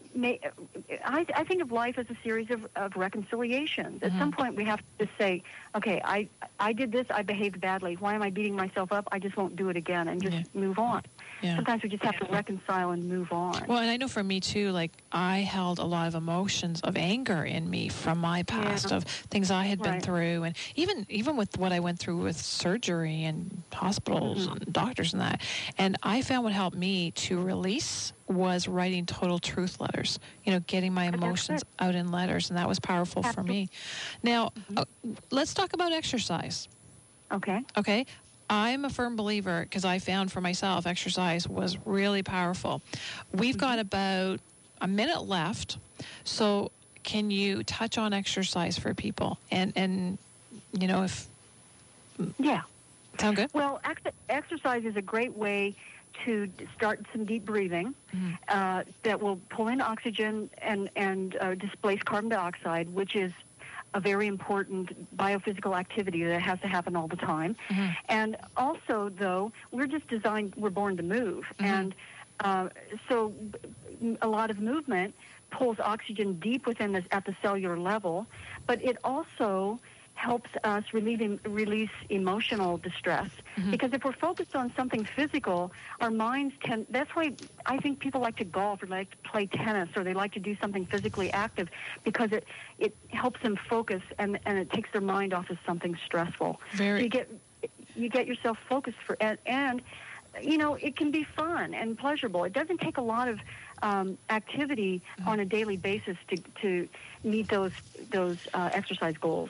I think of life as a series of reconciliations. At some point, we have to say, okay, I did this, I behaved badly. Why am I beating myself up? I just won't do it again, and just move on. Sometimes we just have to reconcile and move on. Well, and I know for me, too, like, I held a lot of emotions of anger in me from my past, of things I had been through, and even with what I went through with surgery and hospitals and doctors and that. And I found what helped me to release was writing total truth letters, you know, getting my emotions out in letters, and that was powerful for me. Now, let's talk about exercise. Okay. I'm a firm believer, because I found for myself exercise was really powerful. We've got about a minute left, so can you touch on exercise for people? And you know, if... Sound good? Well, exercise is a great way to start some deep breathing that will pull in oxygen and displace carbon dioxide, which is a very important biophysical activity that has to happen all the time. And also, though, we're born to move. And so a lot of movement pulls oxygen deep at the cellular level, but it also helps us release emotional distress. Because if we're focused on something physical, our minds that's why I think people like to golf or like to play tennis, or they like to do something physically active, because it helps them focus and it takes their mind off of something stressful. You get yourself focused and you know, it can be fun and pleasurable. It doesn't take a lot of activity on a daily basis to meet those exercise goals.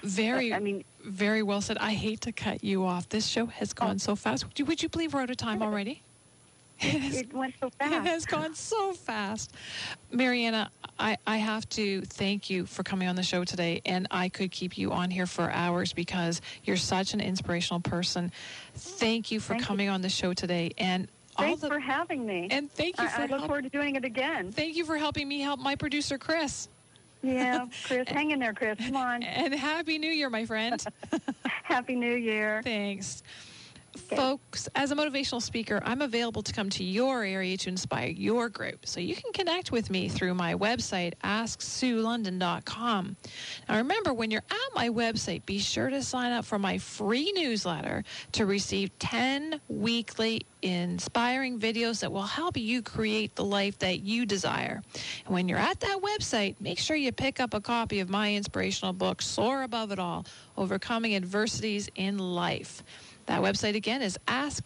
Very well said. I hate to cut you off. This show has gone so fast. Would you believe we're out of time already? It went so fast. It has gone so fast. Mariana, I have to thank you for coming on the show today, and I could keep you on here for hours because you're such an inspirational person. Thank you for coming on the show today, and thanks for having me. And thank you for I look forward to doing it again. Thank you for helping me help my producer, Chris. Yeah, Chris, hang in there, Chris. Come on. And Happy New Year, my friend. Happy New Year. Thanks. Okay. Folks, as a motivational speaker, I'm available to come to your area to inspire your group. So you can connect with me through my website, AskSueLondon.com. Now remember, when you're at my website, be sure to sign up for my free newsletter to receive 10 weekly inspiring videos that will help you create the life that you desire. And when you're at that website, make sure you pick up a copy of my inspirational book, Soar Above It All, Overcoming Adversities in Life. That website, again, is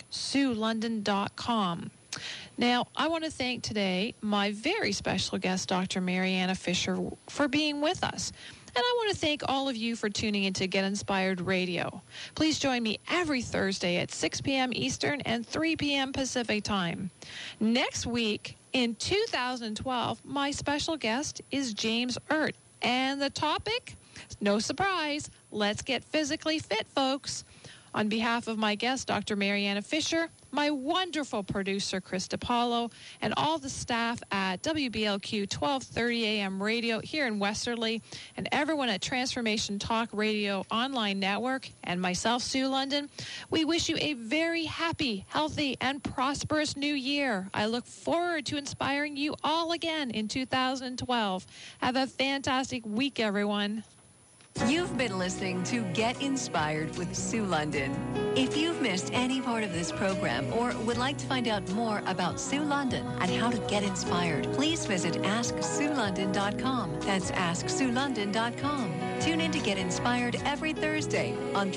AskSueLondon.com. Now, I want to thank today my very special guest, Dr. Mariana Fisher, for being with us. And I want to thank all of you for tuning into Get Inspired Radio. Please join me every Thursday at 6 p.m. Eastern and 3 p.m. Pacific Time. Next week, in 2012, my special guest is James Ert. And the topic? No surprise. Let's get physically fit, folks. On behalf of my guest, Dr. Mariana Fisher, my wonderful producer, Chris DiPaolo, and all the staff at WBLQ 1230 AM Radio here in Westerly, and everyone at Transformation Talk Radio Online Network, and myself, Sue London, we wish you a very happy, healthy, and prosperous new year. I look forward to inspiring you all again in 2012. Have a fantastic week, everyone. You've been listening to Get Inspired with Sue London. If you've missed any part of this program or would like to find out more about Sue London and how to get inspired, please visit AskSueLondon.com. That's AskSueLondon.com. Tune in to Get Inspired every Thursday on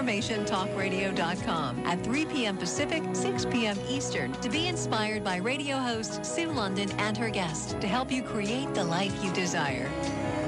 TransformationTalkRadio.com at 3 p.m. Pacific, 6 p.m. Eastern to be inspired by radio host Sue London and her guests to help you create the life you desire.